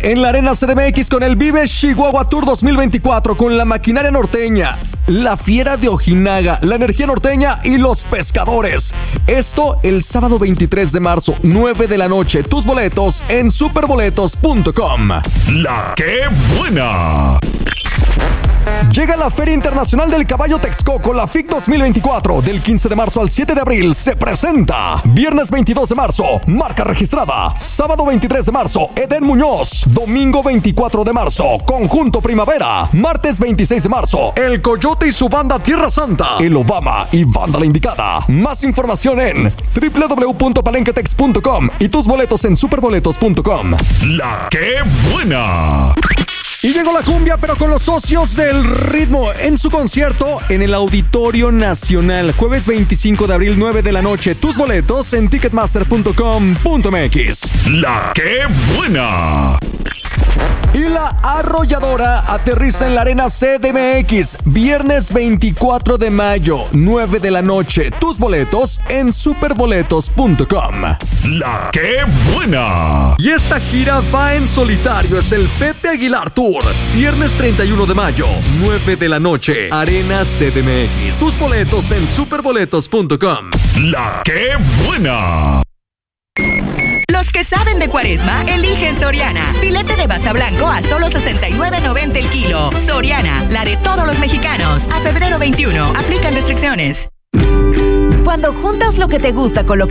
en la Arena CDMX con el Vive Chihuahua Tour 2024 con la Maquinaria Norteña, la Fiera de Ojinaga, la Energía Norteña y los Pescadores. Esto el sábado 23 de marzo, 9 de la noche. Tus boletos en superboletos.com. ¡La qué buena! Llega la Feria Internacional del Caballo Texcoco, la FIC 2024. Del 15 de marzo al 7 de abril se presenta. Viernes 22 de marzo, marca registrada. Sábado 23 de marzo, Eden Muñoz. Domingo 24 de marzo, Conjunto Primavera. Martes 26 de marzo, El Coyote y su banda Tierra Santa. El Obama y banda La Indicada. Más información en www.palenquetex.com y tus boletos en superboletos.com. ¡La qué buena! Y llegó la cumbia, pero con los socios del ritmo en su concierto en el Auditorio Nacional. Jueves 25 de abril, 9 de la noche. Tus boletos en ticketmaster.com.mx. ¡La qué buena! Y la Arrolladora aterriza en la Arena CDMX. Viernes 24 de mayo, 9 de la noche. Tus boletos en superboletos.com. ¡La qué buena! Y esta gira va en solitario. Es el Pepe Aguilar Tour. Viernes 31 de mayo, 9 de la noche. Arena CDMX. Tus boletos en superboletos.com. ¡La qué buena! Los que saben de Cuaresma eligen Soriana. Filete de basa blanco a solo $69.90 el kilo. Soriana, la de todos los mexicanos. A febrero 21. Aplican restricciones. Cuando juntas lo que te gusta con lo que